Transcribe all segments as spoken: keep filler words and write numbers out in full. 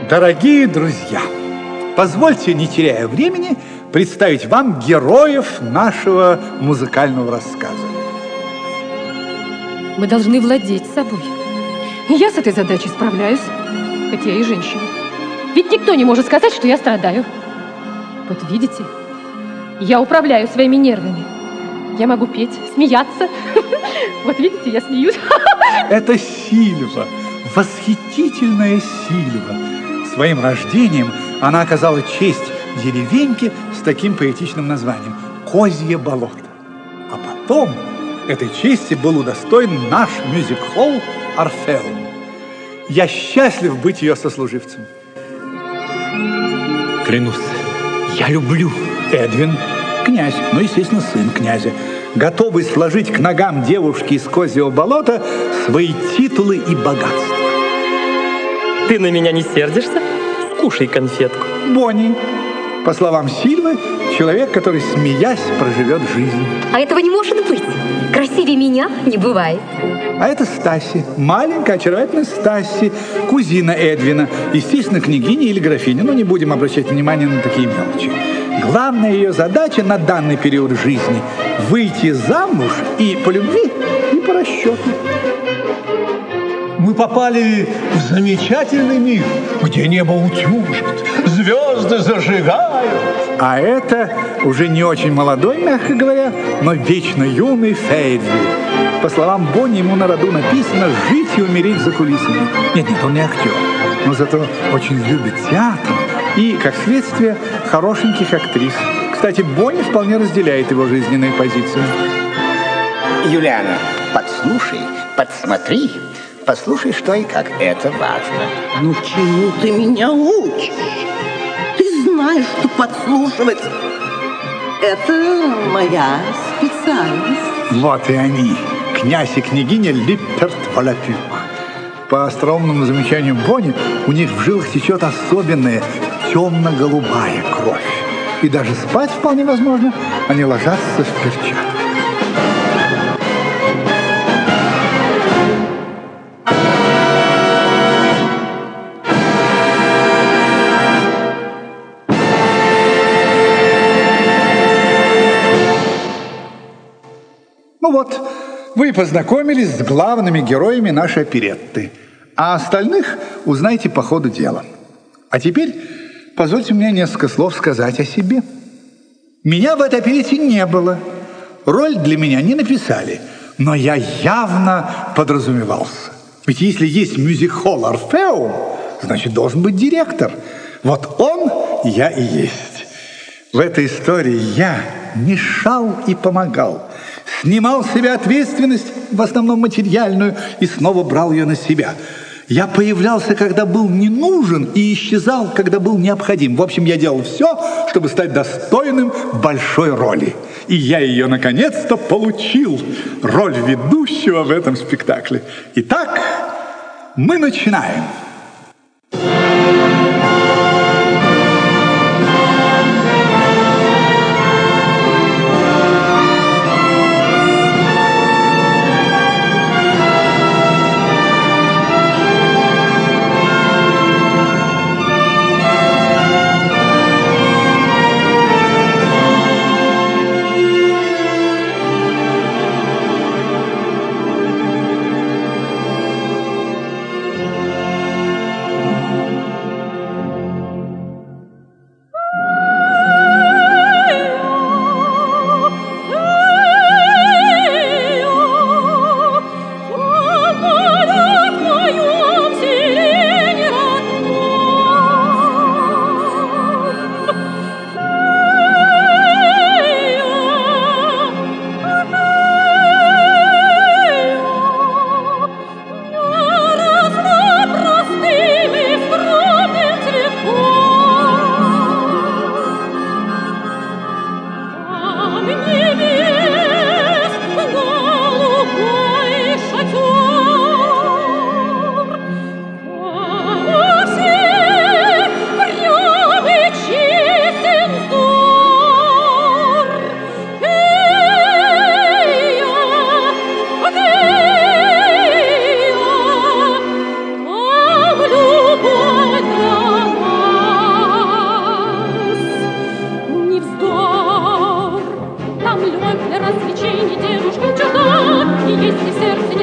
Дорогие друзья, позвольте, не теряя времени, представить вам героев нашего музыкального рассказа. Мы должны владеть собой. И я с этой задачей справляюсь, хоть я и женщина. Ведь никто не может сказать, что я страдаю. Вот видите, я управляю своими нервами. Я могу петь, смеяться. Вот видите, я смеюсь. Это Сильва, восхитительная Сильва. Своим рождением она оказала честь деревеньке с таким поэтичным названием «Козье болото». А потом этой чести был удостоен наш мюзик-холл «Орфеум». Я счастлив быть ее сослуживцем. Клянусь, я люблю. Эдвин, князь, ну, естественно, сын князя, готовый сложить к ногам девушки из Козьего болота свои титулы и богатства. Ты на меня не сердишься? Скушай конфетку. Бонни, по словам Сильвы, человек, который, смеясь, проживет жизнь. А этого не может быть. Красивее меня не бывает. А это Стасси, маленькая, очаровательная Стасси, кузина Эдвина, естественно, княгиня или графиня, но не будем обращать внимание на такие мелочи. Главная ее задача на данный период жизни – выйти замуж и по любви, и по расчету. Мы попали в замечательный мир, где небо утюжит, звезды зажигают. А это уже не очень молодой, мягко говоря, но вечно юный Фейдли. По словам Бонни, ему на роду написано «жить и умереть за кулисами». Нет, нет, он не актер, но зато очень любит театр и, как следствие, хорошеньких актрис. Кстати, Бонни вполне разделяет его жизненные позиции. Юлиана, подслушай, подсмотри, послушай, что и как. Это важно. Ну, чему ты меня учишь? Ты знаешь, что подслушивать – это моя специальность. Вот и они, князь и княгиня Липперт-Волопюк. По остроумному замечанию Бонни, у них в жилах течет особенная темно-голубая кровь. И даже спать вполне возможно, они ложатся в перчатку. Ну вот, вы познакомились с главными героями нашей оперетты, а остальных узнаете по ходу дела. А теперь позвольте мне несколько слов сказать о себе. Меня в этой оперете не было, роль для меня не написали, но я явно подразумевался. Ведь если есть мюзик-холл «Орфеум», значит, должен быть директор. Вот он я и есть. В этой истории я мешал и помогал, снимал с себя ответственность, в основном материальную, и снова брал ее на себя. Я появлялся, когда был не нужен, и исчезал, когда был необходим. В общем, я делал все, чтобы стать достойным большой роли. И я ее, наконец-то, получил. Роль ведущего в этом спектакле. Итак, мы начинаем.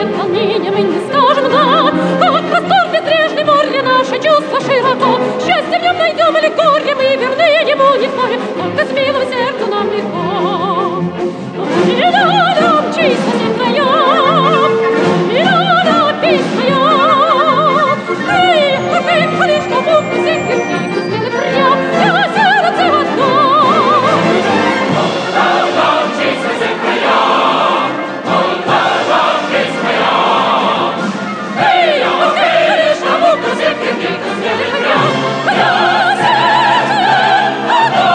нет волнения, мы не скажем «да». Как простор безбрежный море, наше чувство широко. Счастье в нем найдем или горе, мы верны ему не спорим. Только с милым сердцу нам легко. И рядом чисто всем краям, и рядом песнь моя. Ты, ты, ходишь на буквы всех верхних, смелый прям, я сердце одно. Рядом чисто всем краям, рядом песнь моя. Ты, ты, ходишь на буквы всех верхних, смелый прям, я сердце одно.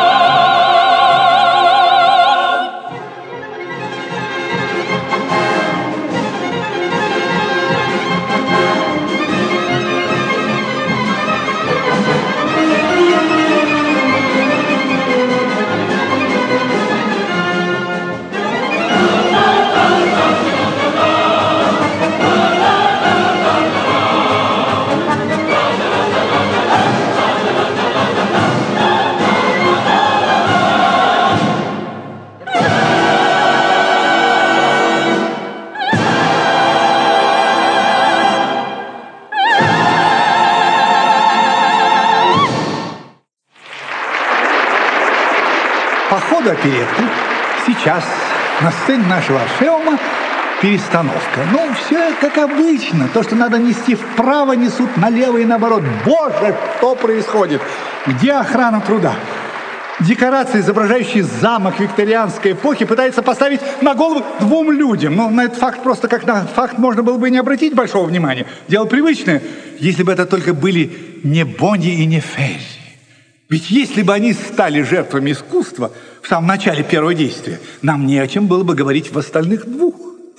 По ходу оперетты сейчас на сцене нашего Орфеума перестановка. Ну, все как обычно. То, что надо нести вправо, несут налево и наоборот. Боже, что происходит? Где охрана труда? Декорации, изображающие замок викторианской эпохи, пытаются поставить на голову двум людям. Ну, на этот факт просто как на факт можно было бы и не обратить большого внимания. Дело привычное, если бы это только были не Бонни и не Ферри. Ведь если бы они стали жертвами искусства в самом начале первого действия, нам не о чем было бы говорить в остальных двух.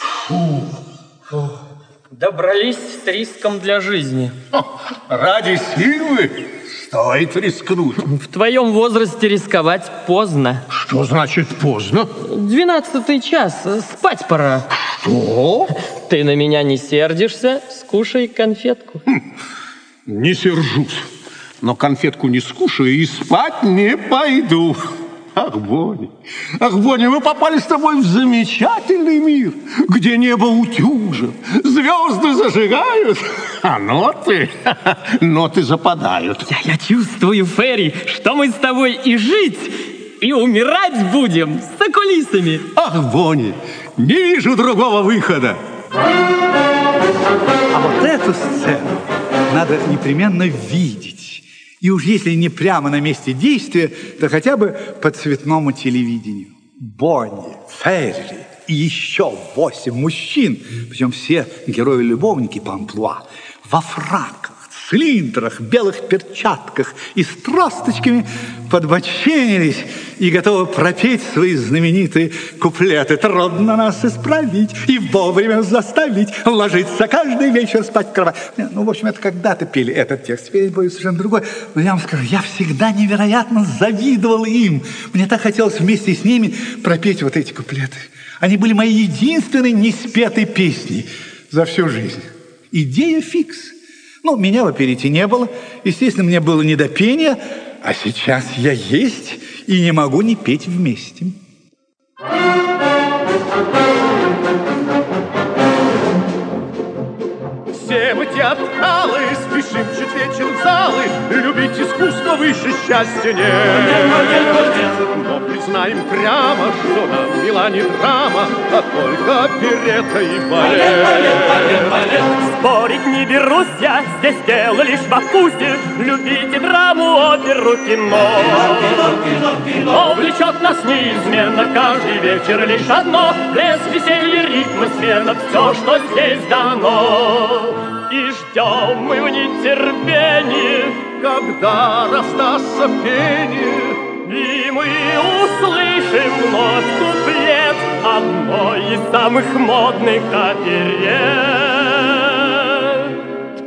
Фу, фу. Добрались с риском для жизни. Ради силы стоит рискнуть. В твоем возрасте рисковать поздно. Что значит поздно? Двенадцатый час, спать пора. Что? Ты на меня не сердишься? Скушай конфетку. Хм, не сержусь. Но конфетку не скушаю и спать не пойду. Ах, Бонни, ах, Бонни, мы попали с тобой в замечательный мир, где небо утюжит, звезды зажигают, а ноты, ноты западают. Я, я чувствую, Ферри, что мы с тобой и жить, и умирать будем за кулисами. Ах, Бонни, не вижу другого выхода. А вот эту сцену надо непременно видеть. И уж если не прямо на месте действия, то хотя бы по цветному телевидению. Бонни, Ферри и еще восемь мужчин, причем все герои-любовники по амплуа, во фраках, цилиндрах, белых перчатках и с тросточками подбоченились и готовы пропеть свои знаменитые куплеты. Трудно нас исправить и вовремя заставить ложиться каждый вечер спать в кровать. Ну, в общем, это когда-то пели этот текст, теперь я боюсь совершенно другой. Но я вам скажу, я всегда невероятно завидовал им. Мне так хотелось вместе с ними пропеть вот эти куплеты. Они были моей единственной неспетой песней за всю жизнь. Идея фикс. Ну, меня в оперете не было. Естественно, мне было не до пения, а сейчас я есть и не могу не петь вместе. Все мы театралы, спешим чуть вечер в залы, любить искусство выше счастья нет. Но признаем прямо, что нам мила не драма, а только оперетта и балет. Спорить не берусь я, здесь дело лишь во вкусе, любите драму, оперу, кино. Но влечет нас неизменно каждый вечер лишь одно, блеск, веселье, ритм, смена, все, что здесь дано. И ждем мы в нетерпении, когда раздастся пение, и мы услышим вновь куплет одной из самых модных оперет.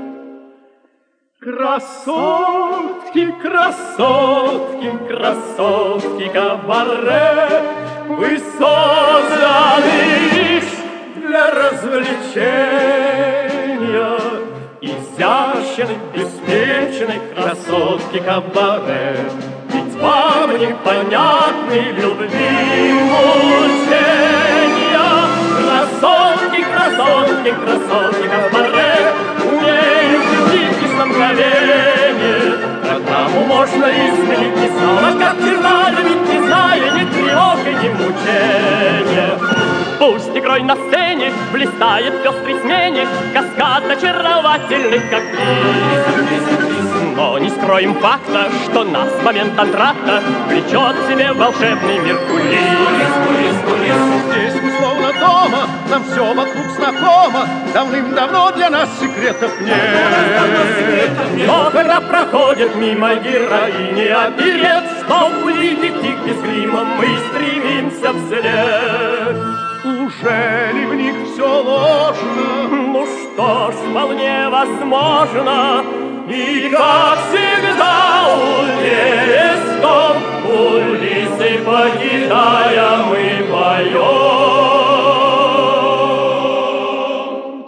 Красотки, красотки, красотки кабаре, вы созданы лишь для развлечения. Изящной, беспечной красотки кабаре, ведь вам непонятны любви мучения. Красотки, красотки Красотки, красотки, кабаре, умеют любить лишь на мгновение. Программу можно изменить и снова, как вчера, любить, не зная ни тревог и ни мучения. Пусть игрой на сцене блистает пестрый смене каскад очаровательных актрис. Но не скроем факта, что нас в момент антракта влечет в себе волшебный мир кулис. Здесь мы словно дома, нам все вокруг знакомо, давным-давно для нас секретов нет. Но когда проходят мимо героини оперет, чтоб увидеть их без грима, мы стремимся вслед. Ужели в них все ложно? Ну что ж, вполне возможно. И как всегда, уверясь в том, кулисы покидая, мы поем.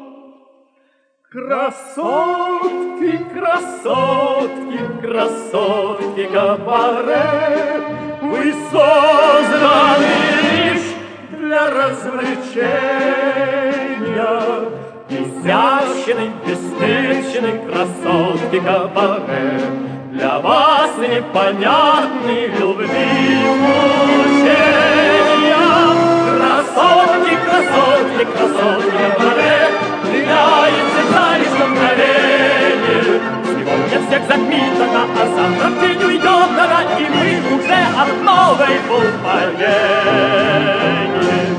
Красотки, красотки, красотки кабаре, вы созданы лишь для развлечения. Изящны, бесстыжны красотки кабаре, для вас непонятны любви мучения. Красотки, красотки, красотки кабаре, влияется за лишь на мгновение. Сегодня всех затмит она, а завтра в день уйдет она, и мы уже от новой полпоении.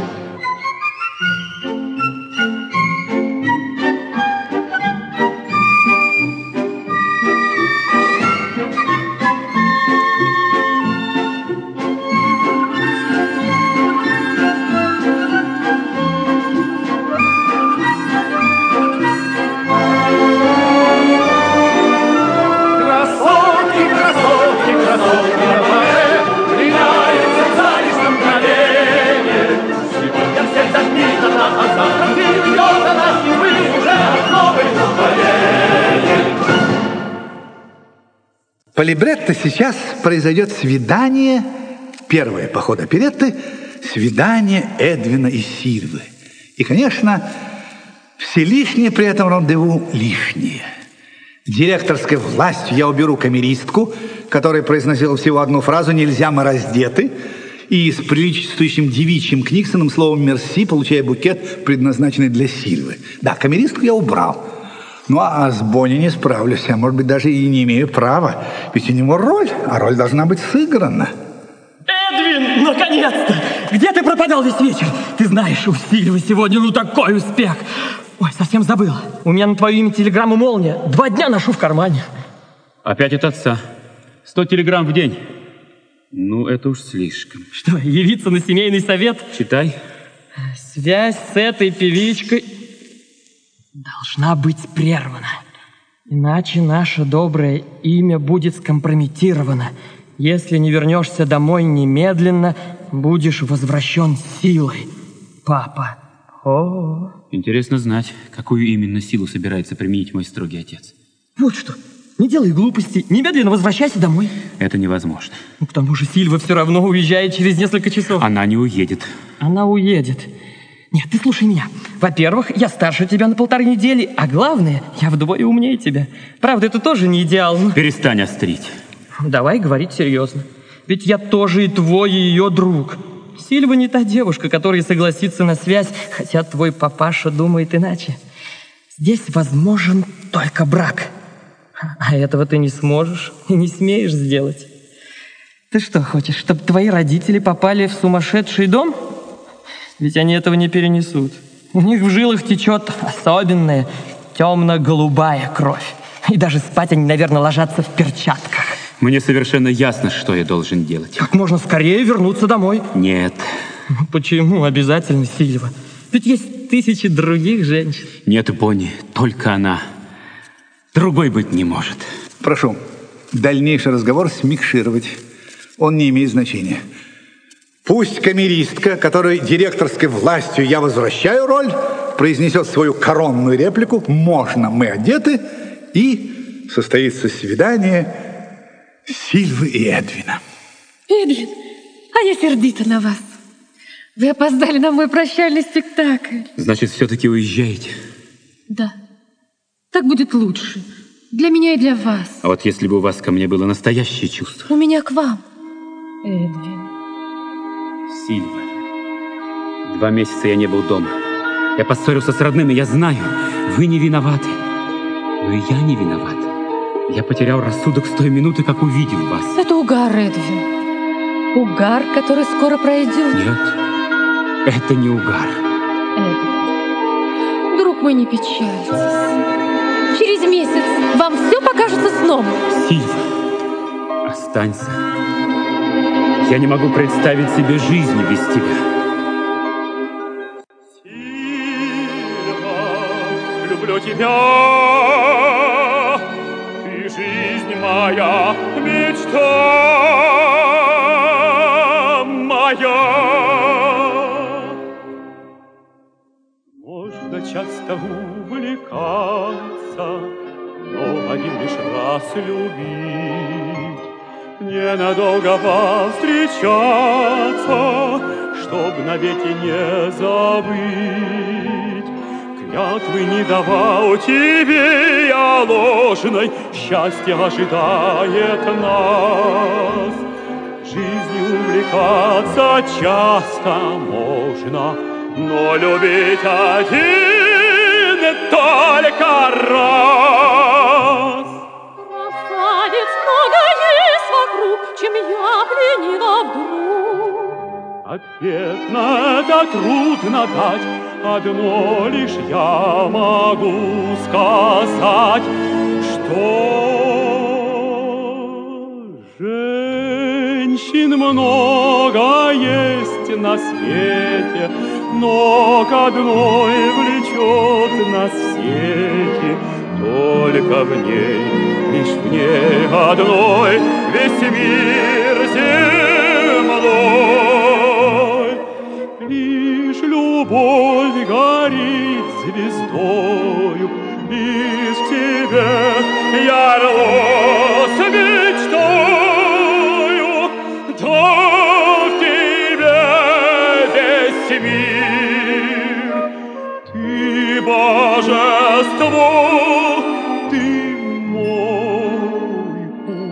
По либретто сейчас произойдет свидание, первое по ходу оперетты, свидание Эдвина и Сильвы. И, конечно, все лишнее при этом рандеву лишнее. Директорской властью я уберу камеристку, которая произносила всего одну фразу «нельзя, мы раздеты», и с приличествующим девичьим Книксоном словом «мерси», получая букет, предназначенный для Сильвы. Да, камеристку я убрал. Ну, а с Бонни не справлюсь, а может быть, даже и не имею права. Ведь у него роль, а роль должна быть сыграна. Эдвин, наконец-то! Где ты пропадал весь вечер? Ты знаешь, у Сильвы сегодня ну такой успех. Ой, совсем забыл. У меня на твое имя телеграмма «Молния». Два дня ношу в кармане. Опять от отца. Сто телеграмм в день. Ну, это уж слишком. Что, явиться на семейный совет? Читай. Связь с этой певичкой должна быть прервана. Иначе наше доброе имя будет скомпрометировано. Если не вернешься домой немедленно, будешь возвращен силой. Папа. О. Интересно знать, какую именно силу собирается применить мой строгий отец. Вот что. Не делай глупостей. Немедленно возвращайся домой. Это невозможно. Ну, к тому же Сильва все равно уезжает через несколько часов. Она не уедет. Она уедет. Нет, ты слушай меня. Во-первых, я старше тебя на полторы недели, а главное, я вдвое умнее тебя. Правда, это тоже не идеал. Но... Перестань острить. Давай говорить серьезно. Ведь я тоже и твой, и ее друг. Сильва не та девушка, которая согласится на связь, хотя твой папаша думает иначе. Здесь возможен только брак. А этого ты не сможешь и не смеешь сделать. Ты что, хочешь, чтобы твои родители попали в сумасшедший дом? Ведь они этого не перенесут. У них в жилах течет особенная темно-голубая кровь. И даже спать они, наверное, ложатся в перчатках. Мне совершенно ясно, что я должен делать. Как можно скорее вернуться домой. Нет. Почему обязательно Сильва? Ведь есть тысячи других женщин. Нет, Бонни, только она. Другой быть не может. Прошу, дальнейший разговор смикшировать. Он не имеет значения. Пусть камеристка, которой директорской властью я возвращаю роль, произнесет свою коронную реплику «Можно, мы одеты», и состоится свидание Сильвы и Эдвина. Эдвин, а я сердита на вас. Вы опоздали на мой прощальный спектакль. Значит, все-таки уезжаете? Да. Так будет лучше. Для меня и для вас. А вот если бы у вас ко мне было настоящее чувство? У меня к вам, Эдвин. Сильва, два месяца я не был дома. Я поссорился с родными, я знаю, вы не виноваты. Но и я не виноват. Я потерял рассудок с той минуты, как увидел вас. Это угар, Эдвин. Угар, который скоро пройдет. Нет, это не угар. Эдвин, друг мой, не печальтесь. Через месяц вам все покажется сном. Сильва, останься. Я не могу представить себе жизни без тебя. Сильва, люблю тебя, ты жизнь моя, мечта моя. Можно часто увлекаться, но один лишь раз любить, ненадолго повстречаться, чтоб навеки не забыть. Клятвы не давал тебе я ложной, счастье ожидает нас. Жизнью увлекаться часто можно, но любить один только раз. Красавиц много есть вокруг, чем я пленила вдруг. Ответ на это трудно дать, одно лишь я могу сказать, что женщин много есть на свете, но к одной влечет нас сети. Только в ней, лишь в ней одной весь мир земной. Лишь любовь горит звездою, лишь к тебе я рос мечтою, дал тебе весь мир. Ты божество, ты мой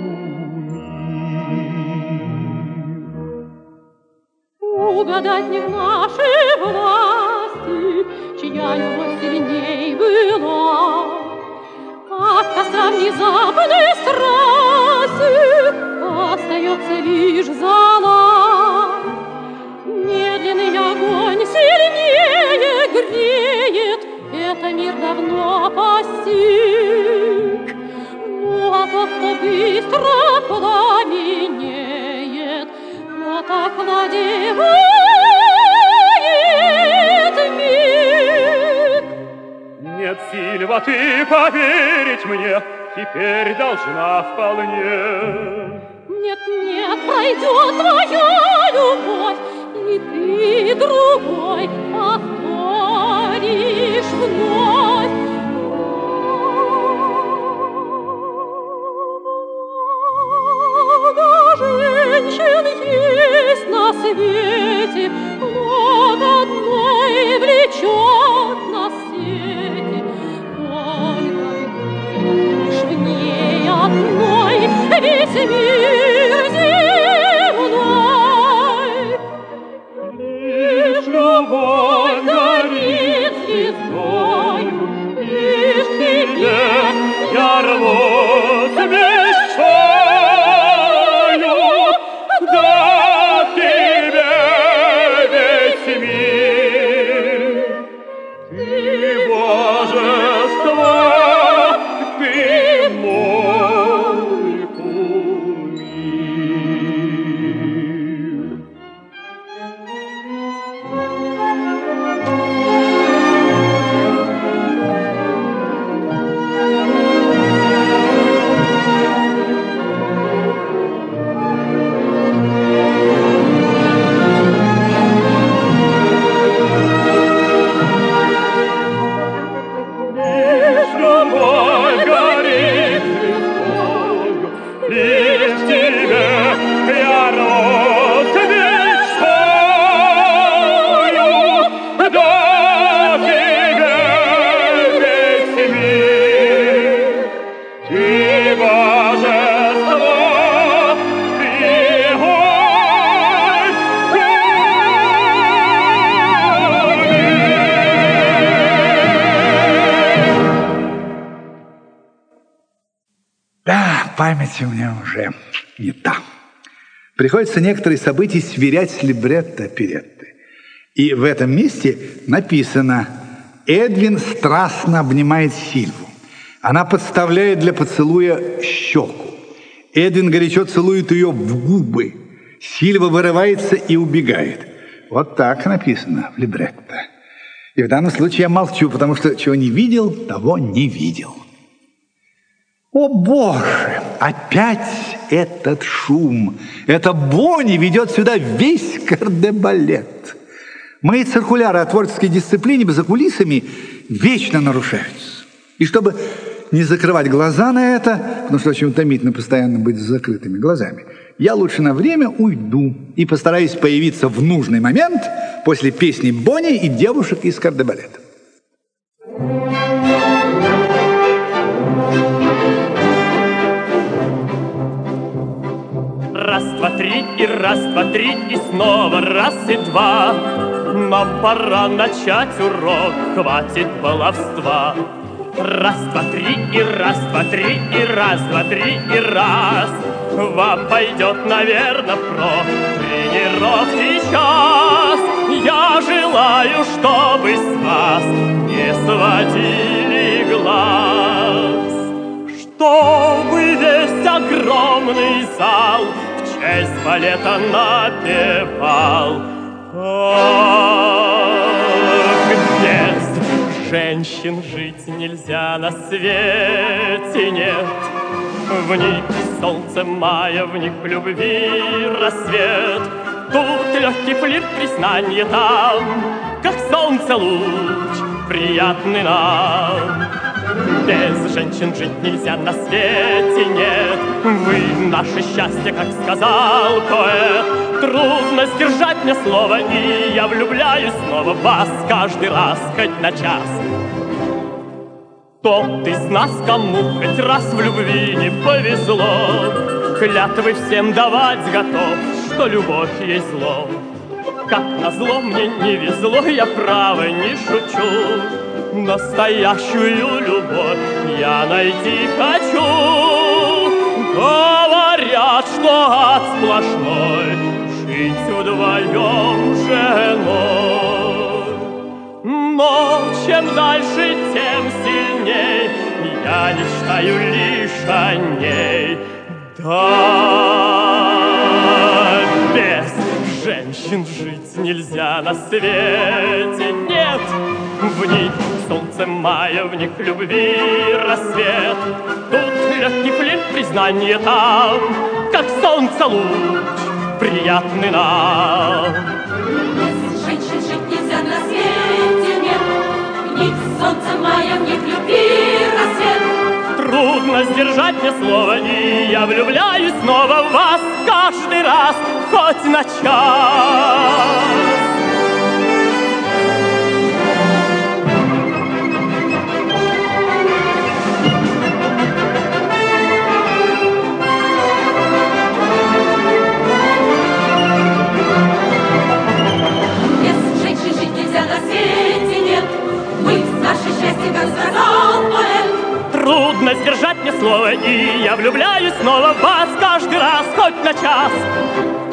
кумир. Угадать не в нашей власти, чья любовь сильней была. От костра внезапной страсти остается лишь зола. Медленный огонь сильнее греет, это мир давно постиг. Ну а тот, кто быстро пламенеет, тот охладевает миг. Нет, Сильва, ты поверить мне теперь должна вполне. Нет, нет, пройдет твоя любовь, и ты другой повторишь вновь. Много женщин есть на свете, но к одной влечет нас сети. Только лишь в ней одной весь мир земной. Лишь любовь горит звездою, лишь к тебе я рвусь мечтою, дав тебе весь мир. Ты божество, ты мой кумир. память у меня уже не та. Приходится некоторые события сверять с либретто оперетты. И в этом месте написано: Эдвин страстно обнимает Сильву. Она подставляет для поцелуя щеку. Эдвин горячо целует ее в губы. Сильва вырывается и убегает. Вот так написано в либретто. И в данном случае я молчу, потому что чего не видел, того не видел. О, Боже! Опять этот шум! Это Бонни ведет сюда весь кардебалет. Мои циркуляры о творческой дисциплине за кулисами вечно нарушаются. И чтобы не закрывать глаза на это, потому что очень утомительно постоянно быть с закрытыми глазами, я лучше на время уйду и постараюсь появиться в нужный момент после песни Бонни и девушек из кардебалета. Раз, два, три, и раз, два, три, и снова раз и два. Нам пора начать урок, хватит баловства. Раз, два, три, и раз, два, три, и раз, два, три, и раз. Вам пойдет, наверное, про тренировки час. Я желаю, чтобы с вас не сводили глаз, чтобы весь огромный зал в честь балета напевал. Ах, без женщин жить нельзя на свете, нет. В них солнце мая, в них любви рассвет. Тут легкий флирт, признание там, как солнце луч, приятный нам. Без женщин жить нельзя на свете, нет. Вы наше счастье, как сказал поэт. Трудно сдержать мне слово, и я влюбляюсь снова в вас каждый раз, хоть на час. Тот из нас, кому хоть раз в любви не повезло, клятвы всем давать готов, что любовь есть зло. Как назло мне не везло, я право не шучу. Настоящую любовь я найти хочу. Говорят, что ад сплошной жить вдвоем с женой. Но чем дальше, тем сильней я мечтаю лишь о ней. Да, без женщин жить нельзя на свете, нет. В них солнце мая, в них любви рассвет. Тут легкий флирт, признание там, как солнце луч, приятный нам. Без женщин жить нельзя на свете, нет. В них солнце мая, в них любви рассвет. Трудно сдержать мне слово, и я влюбляюсь снова в вас каждый раз, хоть на час. Трудно сдержать мне слово, и я влюбляюсь снова в вас каждый раз, хоть на час.